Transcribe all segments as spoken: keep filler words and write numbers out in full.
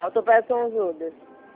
Autopeças São Judas.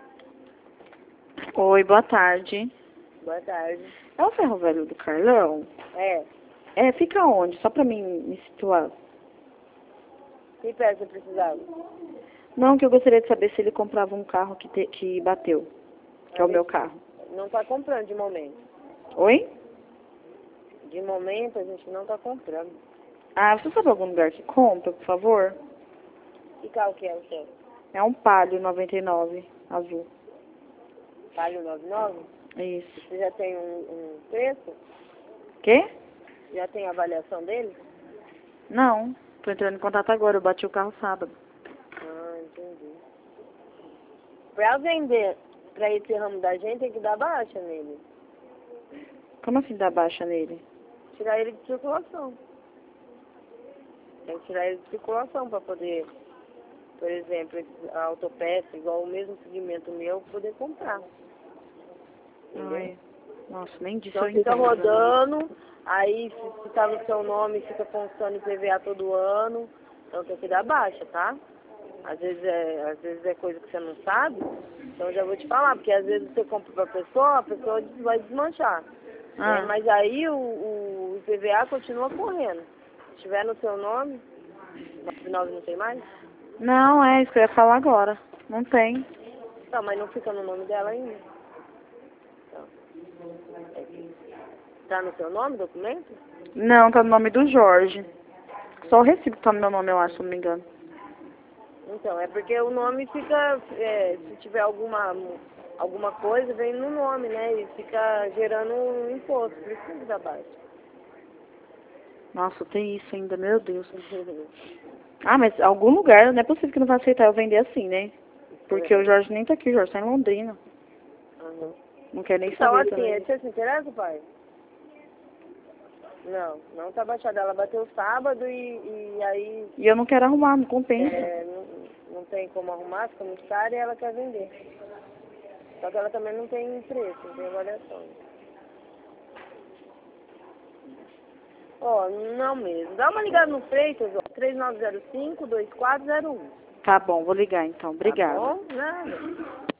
Oi, boa tarde. Boa tarde. É o ferro velho do Carlão? É. É, fica onde? Só pra mim me situar. Que peça você precisava? Não, que eu gostaria de saber se ele comprava um carro que, te, que bateu. Que é o meu carro. Não tá comprando de momento. Oi? De momento a gente não tá comprando. Ah, você sabe algum lugar que compra, por favor? Que carro que é o seu? É um Palio noventa e nove, azul. Palio noventa e nove? Isso. Você já tem um, um preço? Quê? Já tem a avaliação dele? Não. Tô entrando em contato agora, eu bati o carro sábado. Ah, entendi. Pra vender pra esse ramo da gente tem que dar baixa nele. Como assim dá baixa nele? Tirar ele de circulação. Tem que tirar ele de circulação pra poder, por exemplo, a autopeça, igual o mesmo segmento meu, poder comprar. Entendeu? Ai, nossa, nem disso Então eu fica entendo. Né? rodando, aí se, se tá no seu nome, fica constando I P V A todo ano, então tem que dar baixa, tá? Às vezes é, às vezes é coisa que você não sabe, então eu já vou te falar, porque às vezes você compra pra pessoa, a pessoa vai desmanchar. Ah. Né? Mas aí o, o I P V A continua correndo. Se tiver no seu nome, no nove não tem mais? Não, é isso que eu ia falar agora. Não tem. Tá, mas não fica no nome dela ainda. Então, tá no seu nome, documento? Não, tá no nome do Jorge. Só o recibo tá no meu nome, eu acho, se eu não me engano. Então, é porque o nome fica, é, se tiver alguma, alguma coisa, vem no nome, né? E fica gerando um imposto, por isso que tem que dar baixa. Nossa, tem isso ainda, meu Deus. Ah, mas algum lugar, não é possível que não vai aceitar eu vender assim, né? Porque É. o Jorge nem tá aqui, o Jorge tá em Londrina. Uhum. Não quer nem Então, saber assim, também. você se interessa, pai? Não, não tá baixada. Ela bateu sábado e, e aí E eu não quero arrumar, não compensa. é, não, não tem como arrumar, fica muito caro e ela quer vender. Só que ela também não tem preço, não tem avaliação. Ó, não mesmo. Dá uma ligada no Freitas, ó, três nove zero cinco, dois quatro zero um. Tá bom, vou ligar então. Tá Obrigada. bom? Nada.